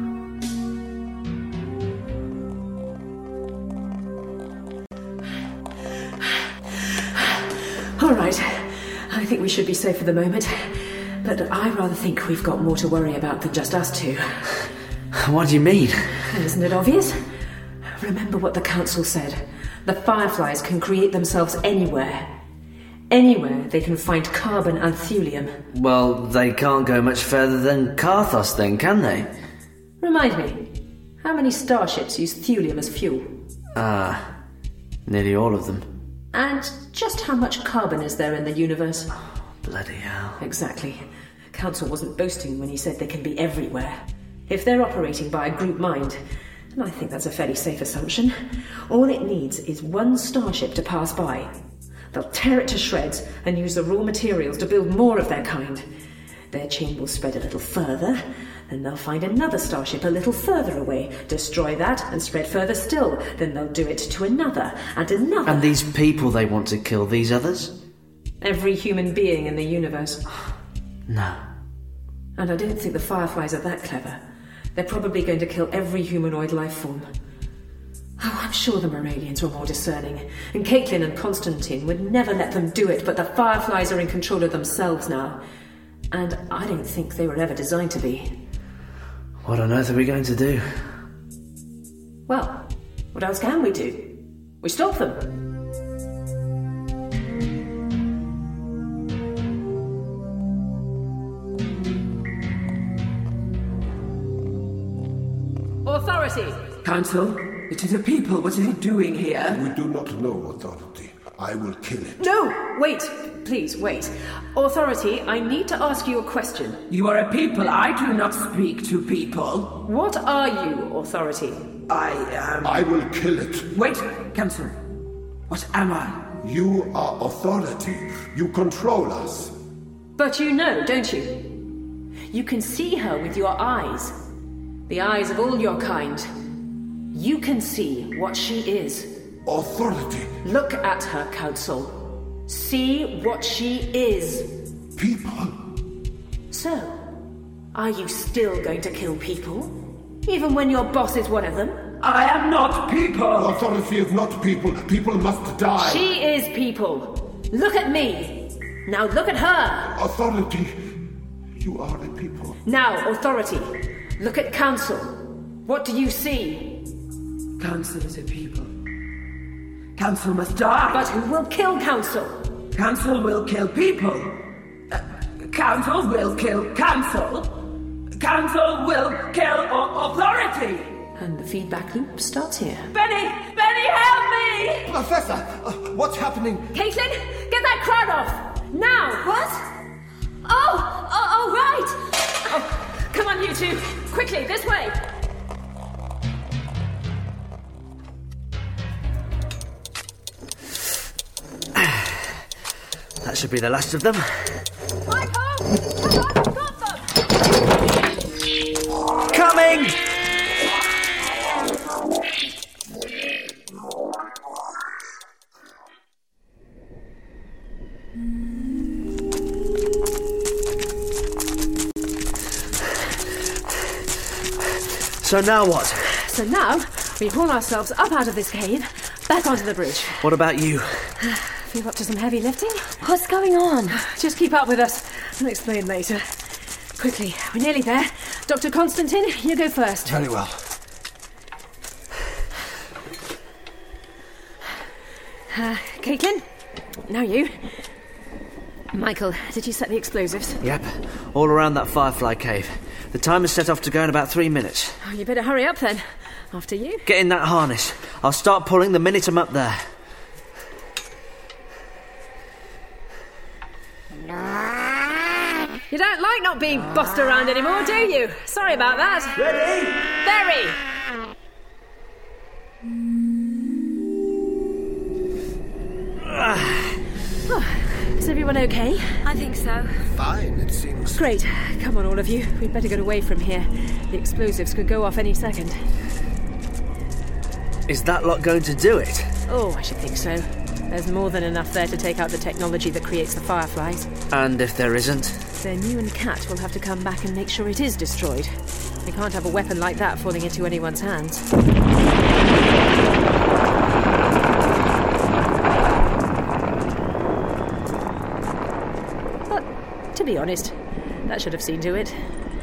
All right. I think we should be safe for the moment. But I rather think we've got more to worry about than just us two. What do you mean? Isn't it obvious? Remember what the Council said. The Fireflies can create themselves anywhere. Anywhere they can find carbon and thulium. Well, they can't go much further than Carthos then, can they? Remind me, How many starships use thulium as fuel? Nearly all of them. And just how much carbon is there in the universe? Bloody hell. Exactly. Council wasn't boasting when he said they can be everywhere. If they're operating by a group mind, and I think that's a fairly safe assumption, all it needs is one starship to pass by. They'll tear it to shreds and use the raw materials to build more of their kind. Their chain will spread a little further, then they'll find another starship a little further away, destroy that and spread further still. Then they'll do it to another and another. And these people they want to kill, these others? Every human being in the universe. No. And I don't think the Fireflies are that clever. They're probably going to kill every humanoid life form. Oh, I'm sure the Moralians were more discerning, and Caitlin and Constantine would never let them do it, but the Fireflies are in control of themselves now. And I don't think they were ever designed to be. What on earth are we going to do? Well, what else can we do? We stop them. Authority! Council, it is a people. What is it doing here? We do not know, Authority. I will kill it. No! Wait! Please, wait. Authority, I need to ask you a question. You are a people. I do not speak to people. What are you, Authority? I will kill it. Wait, Council. What am I? You are Authority. You control us. But you know, don't you? You can see her with your eyes. The eyes of all your kind. You can see what she is. Authority. Look at her, Council. See what she is. People. So, are you still going to kill people? Even when your boss is one of them? I am not people. Authority is not people. People must die. She is people. Look at me. Now look at her. Authority. You are a people. Now, Authority. Look at Council. What do you see? Council is a people. Council must die. But who will kill Council? Council will kill people. Council will kill Council. Council will kill Authority. And the feedback loop starts here. Benny! Benny, help me! Professor, what's happening? Caitlin, get that crowd off! Now! What? Oh, right! Oh, come on, you two. Quickly, this way! That should be the last of them. Michael! I've got them! Coming! So now what? So now, we haul ourselves up out of this cave, back onto the bridge. What about you? Feel up to some heavy lifting? What's going on? Just keep up with us. I'll explain later. Quickly, we're nearly there. Dr. Constantine, you go first. Very well. Caitlin, now you. Michael, did you set the explosives? Yep, all around that Firefly cave. The timer's set off to go in about 3 minutes. Oh, you better hurry up then. After you. Get in that harness. I'll start pulling the minute I'm up there. You don't like not being bossed around anymore, do you? Sorry about that. Ready? Very. Is everyone okay? I think so. Fine, it seems. Great. Come on, all of you. We'd better get away from here. The explosives could go off any second. Is that lot going to do it? Oh, I should think so. There's more than enough there to take out the technology that creates the Fireflies. And if there isn't? Then you and Kat will have to come back and make sure it is destroyed. We can't have a weapon like that falling into anyone's hands. But, to be honest, that should have seen to it.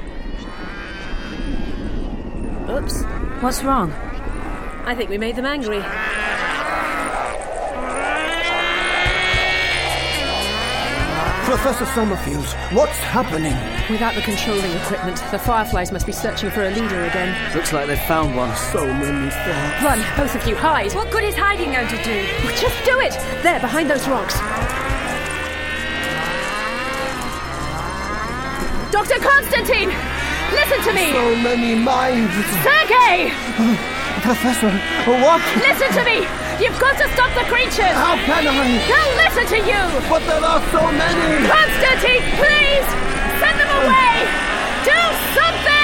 Oops. What's wrong? I think we made them angry. Professor Summerfield, what's happening? Without the controlling equipment, the Fireflies must be searching for a leader again. Looks like they've found one. So many thoughts. Run, both of you, hide. What good is hiding going to do? Well, just do it! There, behind those rocks. Dr. Constantine! Listen to me! So many minds. Sergei! Professor, what? Listen to me! You've got to stop the creatures! How can I? They'll listen to you! But there are so many! Constantine, please! Send them away! Do something!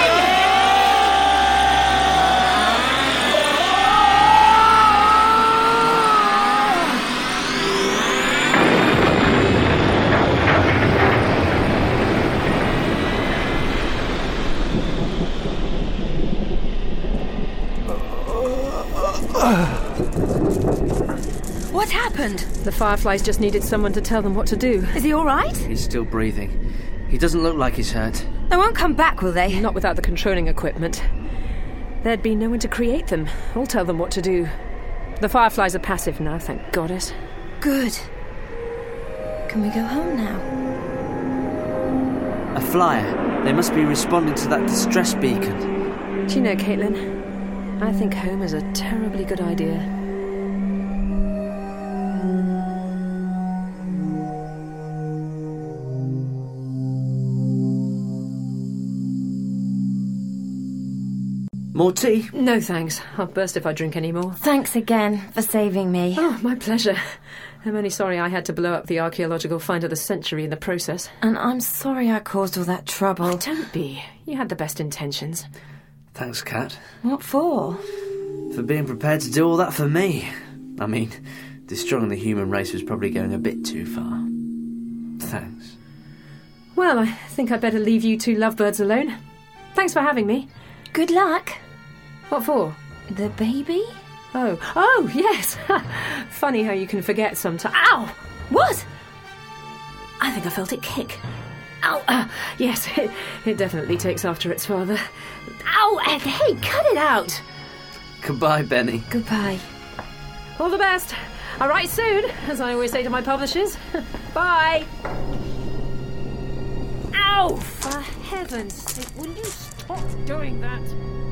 What happened? The Fireflies just needed someone to tell them what to do. Is he all right? He's still breathing. He doesn't look like he's hurt. They won't come back, will they? Not without the controlling equipment. There'd be no one to create them or tell them what to do. The Fireflies are passive now, thank goddess. Good. Can we go home now? A flyer. They must be responding to that distress beacon. Do you know, Caitlin, I think home is a terribly good idea. More tea? No, thanks. I'll burst if I drink any more. Thanks again for saving me. Oh, my pleasure. I'm only sorry I had to blow up the archaeological find of the century in the process. And I'm sorry I caused all that trouble. Oh, don't be. You had the best intentions. Thanks, Kat. What for? For being prepared to do all that for me. I mean, destroying the human race was probably going a bit too far. Thanks. Well, I think I'd better leave you two lovebirds alone. Thanks for having me. Good luck. What for? The baby? Oh, yes. Funny how you can forget sometimes. Ow! What? I think I felt it kick. Ow! Yes, it definitely takes after its father. Ow! And hey, cut it out! Goodbye, Benny. Goodbye. All the best. I'll write soon, as I always say to my publishers. Bye! Ow! For heaven's sake, will you stop doing that?